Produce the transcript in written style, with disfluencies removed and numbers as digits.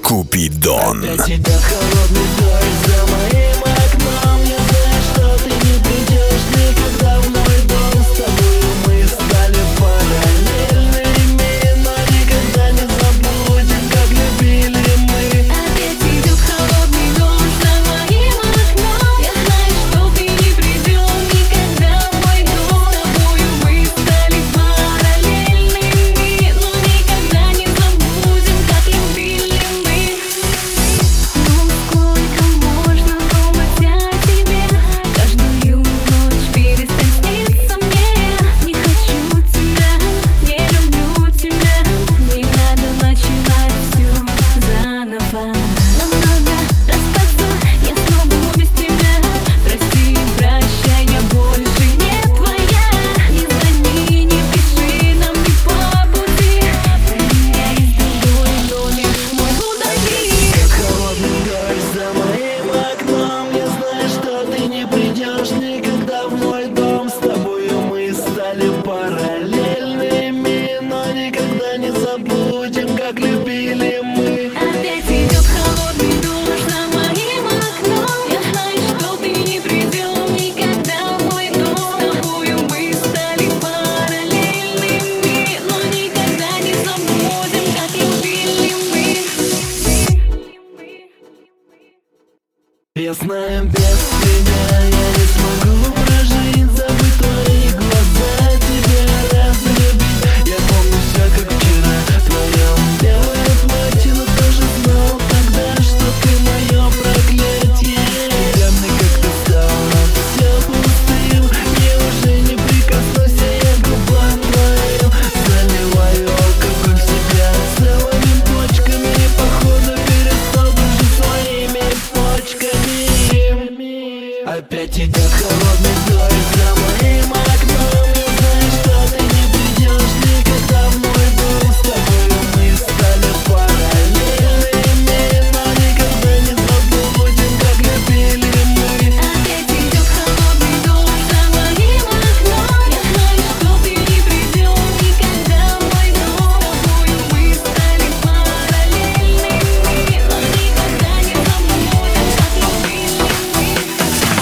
Купидон. Опять идет холодный дождь за моим окном. Я знаю, что ты не придешь никогда в мой дом. С тобой мы стали параллельными, но никогда не забудем, как любили мы. Опять идет холодный дождь за моим окном. Я знаю, что ты не придешь никогда в мой дом. С тобою мы стали параллельными, но никогда не забудем, как любили мы. Ну сколько можно думать о тебе? Каждую ночь перестань сниться мне. Не хочу тебя, не люблю тебя. Не надо начинать все заново. Нам надо расстаться, я снова без тебя. Прости и прощай, я больше не твоя. Не звони, не пиши нам не по пути. Поменяй с тобой номер мой, удали. Идет холодный дождь за моим окном. Я знаю, что ты не придешь никогда в мой дом. С тобою мы стали параллельными, но никогда не забудем, как любили мы. Опять идет холодный дождь за моим окном. Я знаю, что ты не придешь никогда в мой дом. С тобою мы стали параллельными, но никогда не забудем, как любили мы. Я знаю, без тебя я не смогу